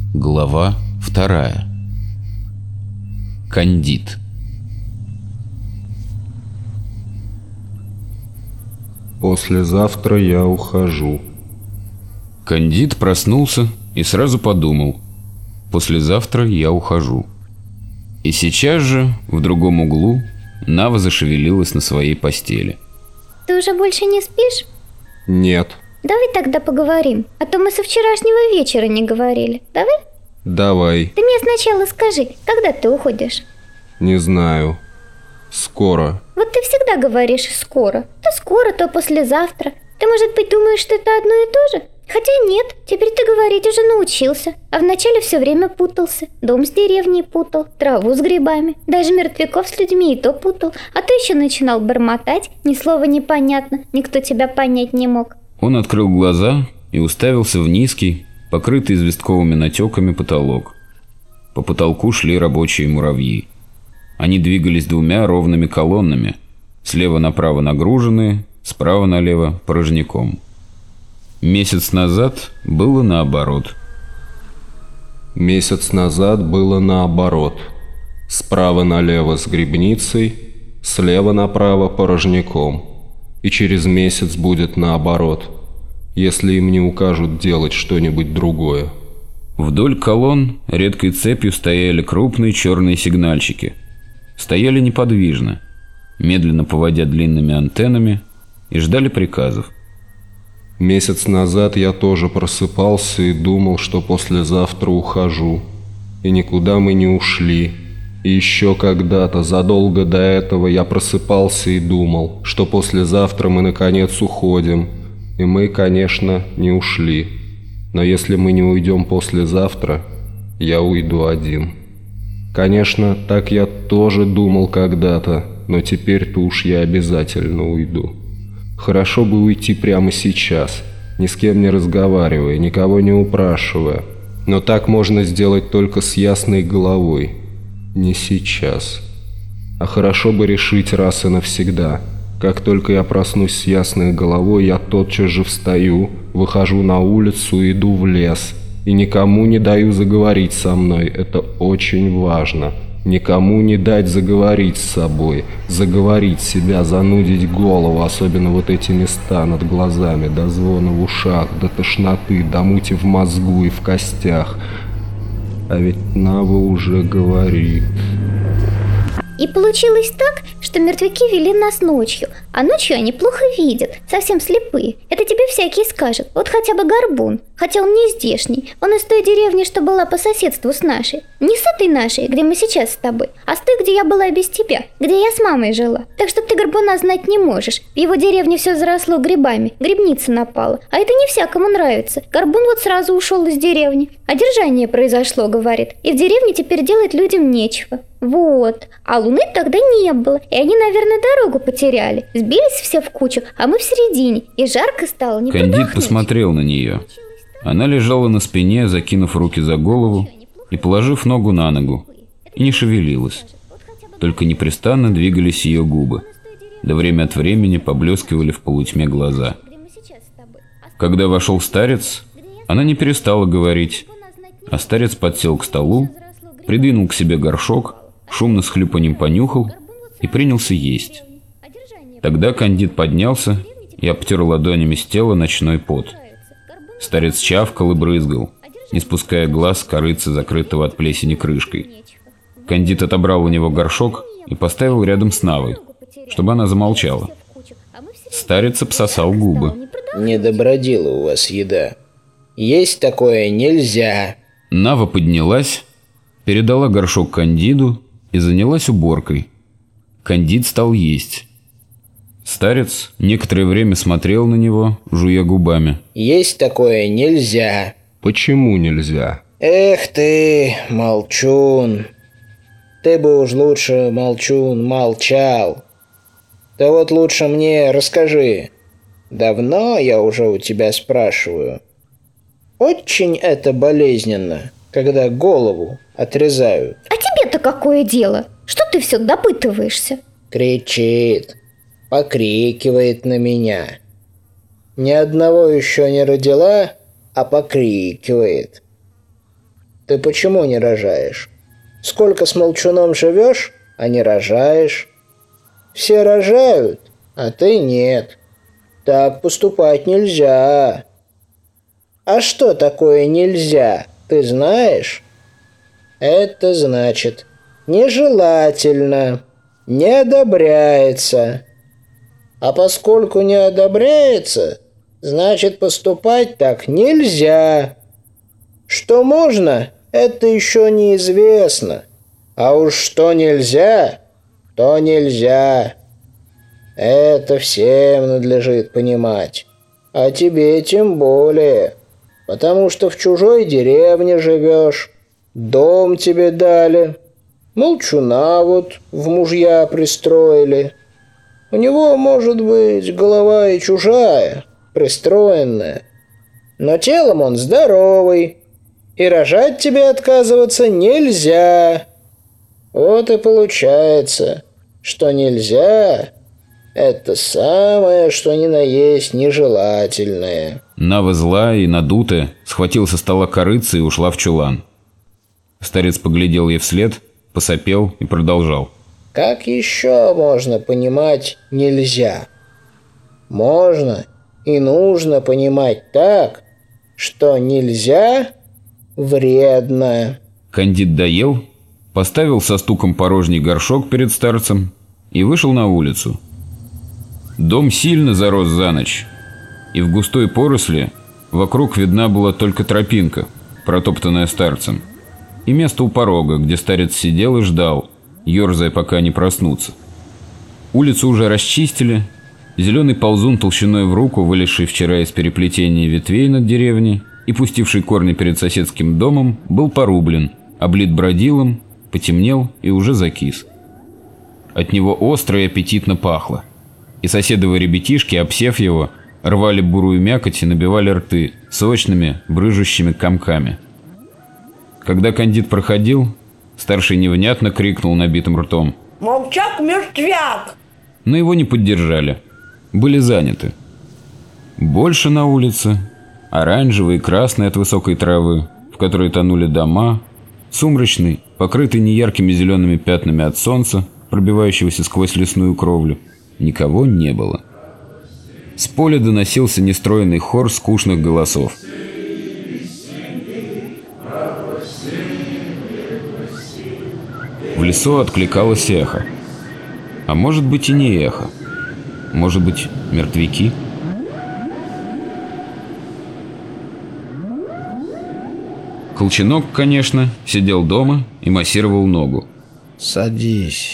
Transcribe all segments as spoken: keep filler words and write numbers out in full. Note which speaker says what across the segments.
Speaker 1: Глава вторая. Кандид.
Speaker 2: Послезавтра я ухожу.
Speaker 1: Кандид проснулся и сразу подумал: послезавтра я ухожу. И сейчас же в другом углу Нава зашевелилась на своей постели.
Speaker 3: Ты уже больше не спишь?
Speaker 2: Нет.
Speaker 3: Давай тогда поговорим, а то мы со вчерашнего вечера не говорили. Давай?
Speaker 2: Давай.
Speaker 3: Ты мне сначала скажи, когда ты уходишь?
Speaker 2: Не знаю. Скоро.
Speaker 3: Вот ты всегда говоришь «скоро». То скоро, то послезавтра. Ты, может быть, думаешь, что это одно и то же? Хотя нет, теперь ты говорить уже научился. А вначале все время путался. Дом с деревней путал, траву с грибами, даже мертвяков с людьми и то путал. А ты еще начинал бормотать, ни слова непонятно, никто тебя понять не мог.
Speaker 1: Он открыл глаза и уставился в низкий, покрытый известковыми натеками потолок. По потолку шли рабочие муравьи. Они двигались двумя ровными колоннами, слева направо нагруженные, справа налево порожняком. Месяц назад было наоборот.
Speaker 2: Месяц назад было наоборот. Справа налево с грибницей, слева направо порожняком. И через месяц будет наоборот, если им не укажут делать что-нибудь другое.
Speaker 1: Вдоль колонн редкой цепью стояли крупные черные сигнальщики. Стояли неподвижно, медленно поводя длинными антеннами, и ждали приказов.
Speaker 2: Месяц назад я тоже просыпался и думал, что послезавтра ухожу. И никуда мы не ушли. И еще когда-то, задолго до этого, я просыпался и думал, что послезавтра мы наконец уходим. И мы, конечно, не ушли. Но если мы не уйдем послезавтра, я уйду один. Конечно, так я тоже думал когда-то, но теперь-то уж я обязательно уйду. Хорошо бы уйти прямо сейчас, ни с кем не разговаривая, никого не упрашивая. Но так можно сделать только с ясной головой. Не сейчас. А хорошо бы решить раз и навсегда. Как только я проснусь с ясной головой, я тотчас же встаю, выхожу на улицу и иду в лес. И никому не даю заговорить со мной. Это очень важно. Никому не дать заговорить с собой. Заговорить себя, занудить голову, особенно вот эти места над глазами, до звона в ушах, до тошноты, до мути в мозгу и в костях. А ведь Нава уже говорит.
Speaker 3: И получилось так, что мертвяки вели нас ночью, а ночью они плохо видят, совсем слепые. Это тебе всякий скажет. Вот хотя бы Горбун, хотя он не здешний. Он из той деревни, что была по соседству с нашей. Не с этой нашей, где мы сейчас с тобой, а с той, где я была без тебя, где я с мамой жила. Так что ты Горбуна знать не можешь. В его деревне все заросло грибами, грибница напала. А это не всякому нравится. Горбун вот сразу ушел из деревни. Одержание произошло, говорит, и в деревне теперь делать людям нечего. Вот. А луны тогда не было, и они, наверное, дорогу потеряли. Сбились все в кучу, а мы в середине, и жарко стало, не
Speaker 1: Кандид
Speaker 3: продохнуть.
Speaker 1: посмотрел на нее. Она лежала на спине, закинув руки за голову и положив ногу на ногу, и не шевелилась. Только непрестанно двигались ее губы, да время от времени поблескивали в полутьме глаза. Когда вошел старец, она не перестала говорить, а старец подсел к столу, придвинул к себе горшок, шумно с хлюпаньем понюхал и принялся есть. Тогда Кандид поднялся и обтер ладонями с тела ночной пот. Старец чавкал и брызгал, не спуская глаз с корытца, закрытого от плесени крышкой. Кандид отобрал у него горшок и поставил рядом с Навой, чтобы она замолчала. Старец обсосал губы.
Speaker 4: Не добродела у вас еда. Есть такое нельзя.
Speaker 1: Нава поднялась, передала горшок Кандиду и занялась уборкой. Кандид стал есть. Старец некоторое время смотрел на него, жуя губами.
Speaker 4: Есть такое нельзя.
Speaker 2: Почему нельзя?
Speaker 4: Эх ты, молчун. Ты бы уж лучше, молчун, молчал. Да вот лучше мне расскажи. Давно я уже у тебя спрашиваю. Очень это болезненно, когда голову отрезают.
Speaker 3: А тебе-то какое дело? Что ты все допытываешься?
Speaker 4: Кричит, покрикивает на меня. Ни одного еще не родила, а покрикивает. Ты почему не рожаешь? Сколько с молчуном живешь, а не рожаешь? Все рожают, а ты нет. Так поступать нельзя. А что такое нельзя, ты знаешь? Это значит нежелательно, не одобряется. А поскольку не одобряется, значит поступать так нельзя. Что можно, это еще неизвестно. А уж что нельзя, то нельзя. Это всем надлежит понимать. А тебе тем более. Потому что в чужой деревне живешь, дом тебе дали, молчуна вот в мужья пристроили. У него, может быть, голова и чужая, пристроенная, но телом он здоровый, и рожать тебе отказываться нельзя. Вот и получается, что нельзя — это самое, что ни на есть нежелательное.
Speaker 1: Нава злая и надутая схватила со стола корыца и ушла в чулан. Старец поглядел ей вслед, посопел и продолжал.
Speaker 4: Как еще можно понимать нельзя? Можно и нужно понимать так, что нельзя вредно.
Speaker 1: Кандид доел, поставил со стуком порожний горшок перед старцем и вышел на улицу. Дом сильно зарос за ночь, и в густой поросли вокруг видна была только тропинка, протоптанная старцем, и место у порога, где старец сидел и ждал, ерзая, пока не проснутся. Улицу уже расчистили, зеленый ползун толщиной в руку, вылезший вчера из переплетения ветвей над деревней и пустивший корни перед соседским домом, был порублен, облит бродилом, потемнел и уже закис. От него остро и аппетитно пахло, и соседовые ребятишки, обсев его, рвали бурую мякоть и набивали рты сочными, брыжущими комками. Когда Кандид проходил, старший невнятно крикнул набитым ртом:
Speaker 5: «Молчак-мертвяк!»
Speaker 1: Но его не поддержали, были заняты. Больше на улице, оранжевый и красный от высокой травы, в которой тонули дома, сумрачный, покрытый неяркими зелеными пятнами от солнца, пробивающегося сквозь лесную кровлю, никого не было. С поля доносился нестройный хор скучных голосов. В лесу откликалось эхо. А может быть и не эхо. Может быть, мертвяки? Колченок, конечно, сидел дома и массировал ногу.
Speaker 6: «Садись.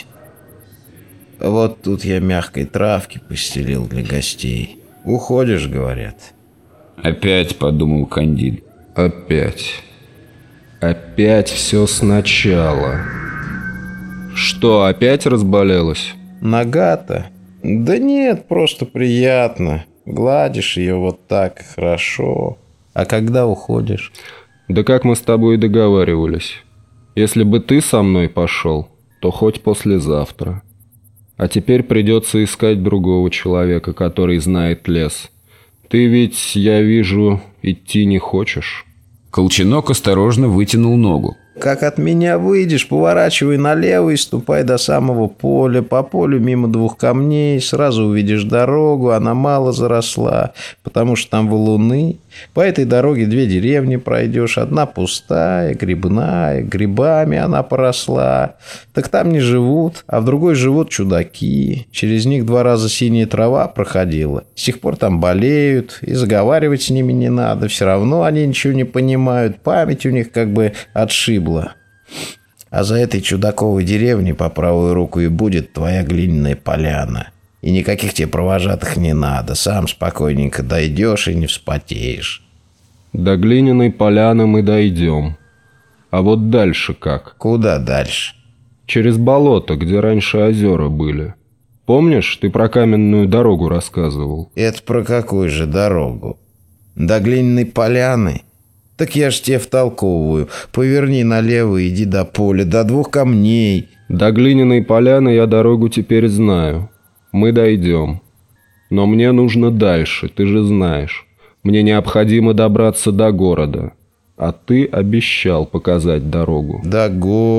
Speaker 6: Вот тут я мягкой травки постелил для гостей. Уходишь, говорят».
Speaker 1: Опять, подумал Кандид.
Speaker 2: Опять. Опять все сначала. Что, опять разболелась?
Speaker 6: Нога-то? Да нет, просто приятно. Гладишь ее вот так хорошо. А когда уходишь?
Speaker 2: Да как мы с тобой и договаривались. Если бы ты со мной пошел, то хоть послезавтра. А теперь придется искать другого человека, который знает лес. Ты ведь, я вижу, идти не хочешь.
Speaker 1: Колченок осторожно вытянул ногу.
Speaker 6: Как от меня выйдешь, поворачивай налево и ступай до самого поля. По полю мимо двух камней сразу увидишь дорогу, она мало заросла, потому что там валуны. По этой дороге две деревни пройдешь, одна пустая, грибная, грибами она поросла. Так там не живут, а в другой живут чудаки. Через них два раза синяя трава проходила. С тех пор там болеют, и заговаривать с ними не надо. Все равно они ничего не понимают, память у них как бы отшибла. А за этой чудаковой деревней по правую руку и будет твоя глиняная поляна. И никаких тебе провожатых не надо. Сам спокойненько дойдешь и не вспотеешь.
Speaker 2: До глиняной поляны мы дойдем. А вот дальше как?
Speaker 6: Куда дальше?
Speaker 2: Через болото, где раньше озера были. Помнишь, ты про каменную дорогу рассказывал?
Speaker 6: Это про какую же дорогу? До глиняной поляны? Так я ж тебе втолковываю. Поверни налево, иди до поля, до двух камней.
Speaker 2: До глиняной поляны я дорогу теперь знаю. Мы дойдем. Но мне нужно дальше, ты же знаешь. Мне необходимо добраться до города. А ты обещал показать дорогу.
Speaker 6: До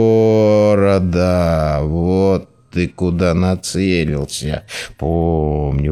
Speaker 6: города, вот ты куда нацелился. Помню,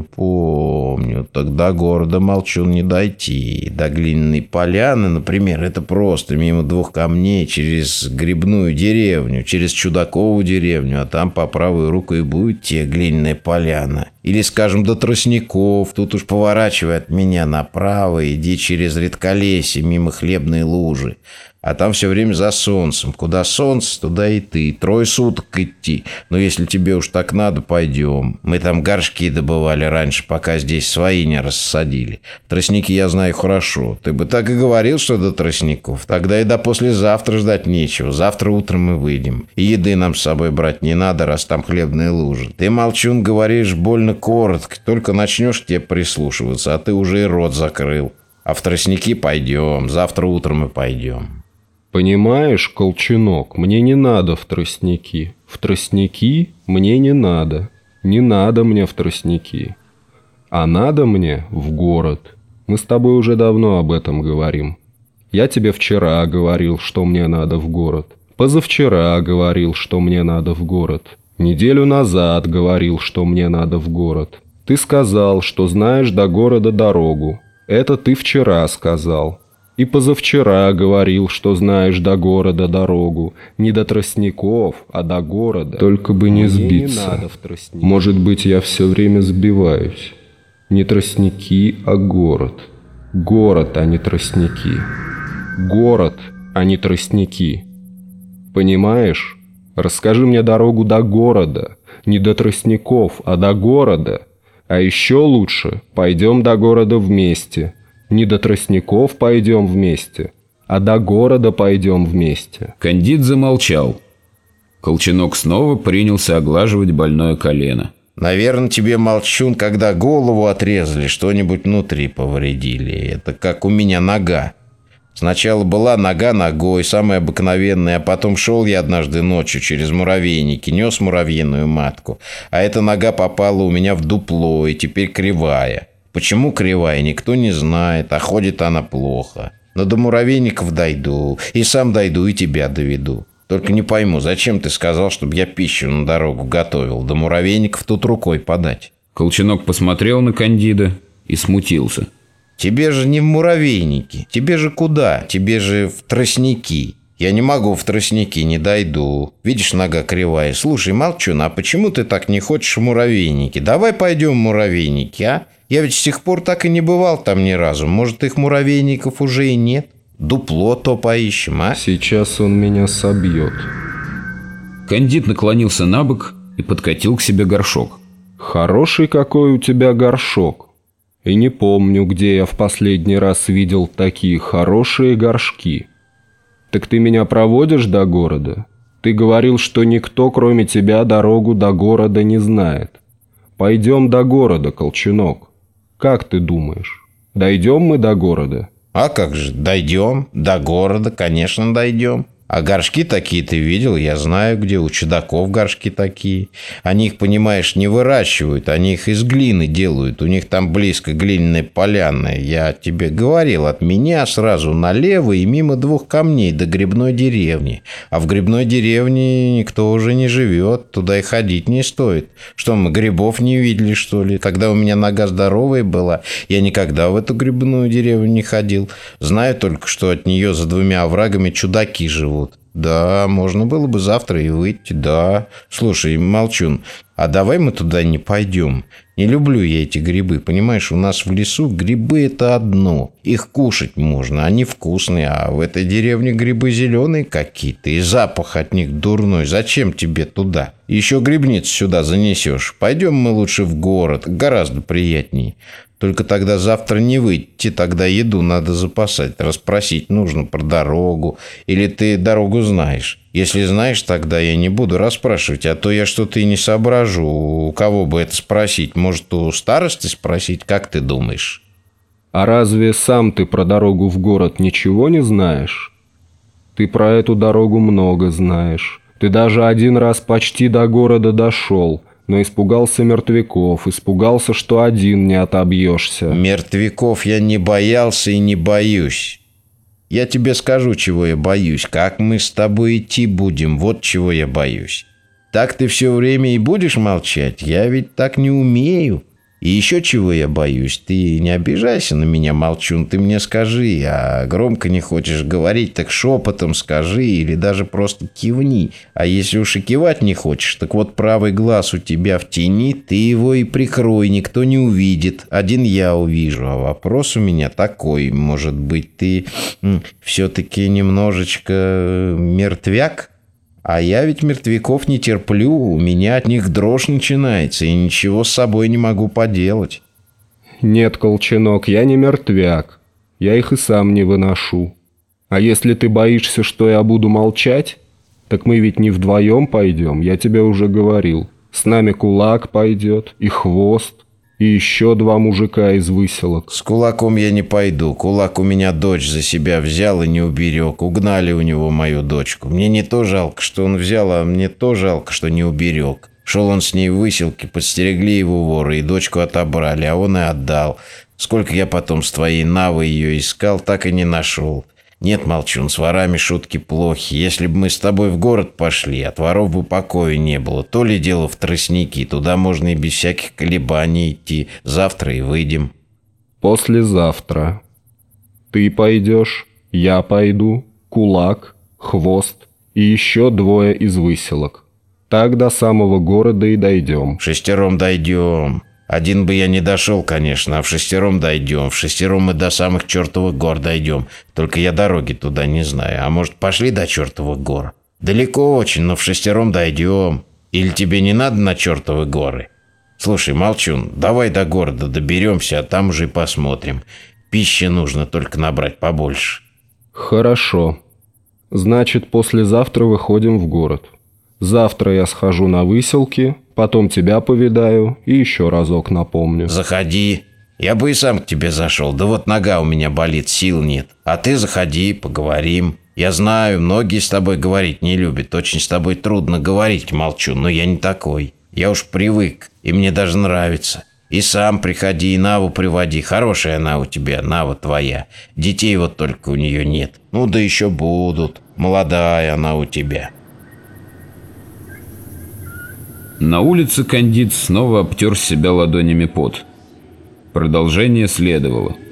Speaker 6: помню. Так до города, Молчун, не дойти. До глиняной поляны, например, это просто мимо двух камней через грибную деревню, через Чудакову деревню, а там по правую руку и будет те глиняная поляна. Или, скажем, до Тростников, тут уж поворачивай от меня направо, иди через редколесье, мимо хлебной лужи. А там все время за солнцем. Куда солнце, туда и ты. Трое суток идти. Но если тебе уж так надо, пойдем. Мы там горшки добывали раньше, пока здесь свои не рассадили. Тростники я знаю хорошо. Ты бы так и говорил, что до Тростников. Тогда и до послезавтра ждать нечего. Завтра утром мы выйдем. И еды нам с собой брать не надо, раз там хлебные лужи. Ты, Молчун, говоришь больно коротко. Только начнешь к тебе прислушиваться, а ты уже и рот закрыл. А в Тростники пойдем. Завтра утром мы пойдем.
Speaker 2: Понимаешь, Колченок, мне не надо в Тростники. В Тростники мне не надо. Не надо мне в Тростники. А надо мне в город. Мы с тобой уже давно об этом говорим. Я тебе вчера говорил, что мне надо в город. Позавчера говорил, что мне надо в город. Неделю назад говорил, что мне надо в город. Ты сказал, что знаешь до города дорогу. Это ты вчера сказал. И позавчера говорил, что знаешь до города дорогу. Не до Тростников, а до города. Только бы не сбиться. Не надо в Тростники. Может быть, я все время сбиваюсь. Не Тростники, а город. Город, а не Тростники. Город, а не Тростники. Понимаешь? Расскажи мне дорогу до города. Не до Тростников, а до города. А еще лучше, пойдем до города вместе. Не до Тростников пойдем вместе, а до города пойдем вместе.
Speaker 1: Кандид замолчал. Колченок снова принялся оглаживать больное колено.
Speaker 6: Наверное, тебе, Молчун, когда голову отрезали, что-нибудь внутри повредили. Это как у меня нога. Сначала была нога ногой, самая обыкновенная, а потом шел я однажды ночью через муравейники, нес муравьиную матку, а эта нога попала у меня в дупло и теперь кривая. Почему кривая, никто не знает, а ходит она плохо. Но до муравейников дойду, и сам дойду, и тебя доведу. Только не пойму, зачем ты сказал, чтобы я пищу на дорогу готовил? До муравейников тут рукой подать.
Speaker 1: Колченок посмотрел на Кандида и смутился.
Speaker 6: Тебе же не в муравейники. Тебе же куда? Тебе же в Тростники. Я не могу в Тростники, не дойду. Видишь, нога кривая. Слушай, Молчун, а почему ты так не хочешь в муравейники? Давай пойдем в муравейники, а? Я ведь с тех пор так и не бывал там ни разу. Может, их муравейников уже и нет? Дупло то поищем, а?
Speaker 2: Сейчас он меня собьет.
Speaker 1: Кандид наклонился на бок и подкатил к себе горшок.
Speaker 2: Хороший какой у тебя горшок. И не помню, где я в последний раз видел такие хорошие горшки. Так ты меня проводишь до города? Ты говорил, что никто, кроме тебя, дорогу до города не знает. Пойдем до города, Колченок. Как ты думаешь, дойдем мы до города?
Speaker 6: А как же, дойдем. До города, конечно, дойдем. А горшки такие ты видел, я знаю, где у чудаков горшки такие. Они их, понимаешь, не выращивают, они их из глины делают. У них там близко глиняная поляна. Я тебе говорил, от меня сразу налево и мимо двух камней до грибной деревни. А в грибной деревне никто уже не живет, туда и ходить не стоит. Что, мы грибов не видели, что ли? Когда у меня нога здоровая была, я никогда в эту грибную деревню не ходил. Знаю только, что от нее за двумя оврагами чудаки живут. Да, можно было бы завтра и выйти, да. Слушай, Молчун, а давай мы туда не пойдем. Не люблю я эти грибы, понимаешь, у нас в лесу грибы это одно. Их кушать можно, они вкусные, а в этой деревне грибы зеленые какие-то, и запах от них дурной. Зачем тебе туда? Еще грибницу сюда занесешь. Пойдем мы лучше в город, гораздо приятнее. Только тогда завтра не выйти, тогда еду надо запасать. Расспросить нужно про дорогу. Или ты дорогу знаешь? Если знаешь, тогда я не буду расспрашивать, а то я что-то и не соображу. У кого бы это спросить? Может, у старосты спросить? Как ты думаешь?
Speaker 2: А разве сам ты про дорогу в город ничего не знаешь? Ты про эту дорогу много знаешь. Ты даже один раз почти до города дошел. Но испугался мертвяков, испугался, что один не отобьешься.
Speaker 6: Мертвяков я не боялся и не боюсь. Я тебе скажу, чего я боюсь. Как мы с тобой идти будем, вот чего я боюсь. Так ты все время и будешь молчать? Я ведь так не умею. И еще чего я боюсь? Ты не обижайся на меня, молчун, ты мне скажи. А громко не хочешь говорить, так шепотом скажи или даже просто кивни. А если уж и кивать не хочешь, так вот правый глаз у тебя в тени, ты его и прикрой, никто не увидит. Один я увижу. А вопрос у меня такой, может быть, ты все-таки немножечко мертвяк? А я ведь мертвяков не терплю, у меня от них дрожь начинается, и ничего с собой не могу поделать.
Speaker 2: Нет, Колченок, я не мертвяк. Я их и сам не выношу. А если ты боишься, что я буду молчать, так мы ведь не вдвоем пойдем, я тебе уже говорил. С нами Кулак пойдет, и Хвост, и еще два мужика из выселок.
Speaker 6: С Кулаком я не пойду. Кулак у меня дочь за себя взял и не уберег. Угнали у него мою дочку. Мне не то жалко, что он взял, а мне то жалко, что не уберег. Шел он с ней в выселке, подстерегли его воры и дочку отобрали, а он и отдал. Сколько я потом с твоей Навы ее искал, так и не нашел. Нет, молчун, с ворами шутки плохи. Если бы мы с тобой в город пошли, от воров бы покоя не было. То ли дело в тростники, туда можно и без всяких колебаний идти. Завтра и выйдем.
Speaker 2: Послезавтра. Ты пойдешь, я пойду, Кулак, Хвост и еще двое из выселок. Так до самого города и дойдем.
Speaker 6: Шестером дойдем. Один бы я не дошел, конечно, а в шестером дойдем. В шестером мы до самых чертовых гор дойдем. Только я дороги туда не знаю. А может, пошли до чертовых гор? Далеко очень, но в шестером дойдем. Или тебе не надо на чертовы горы? Слушай, молчун, давай до города доберемся, а там уже и посмотрим. Пищи нужно только набрать побольше.
Speaker 2: Хорошо. Значит, послезавтра выходим в город. Завтра я схожу на выселки, потом тебя повидаю и еще разок напомню.
Speaker 6: Заходи. Я бы и сам к тебе зашел, да вот нога у меня болит, сил нет. А ты заходи, поговорим. Я знаю, многие с тобой говорить не любят, очень с тобой трудно говорить, молчу, но я не такой. Я уж привык, и мне даже нравится. И сам приходи, и Наву приводи. Хорошая она у тебя, Нава твоя. Детей вот только у нее нет. Ну да еще будут. Молодая она у тебя.
Speaker 1: На улице Кандид снова обтер с себя ладонями пот. Продолжение следовало.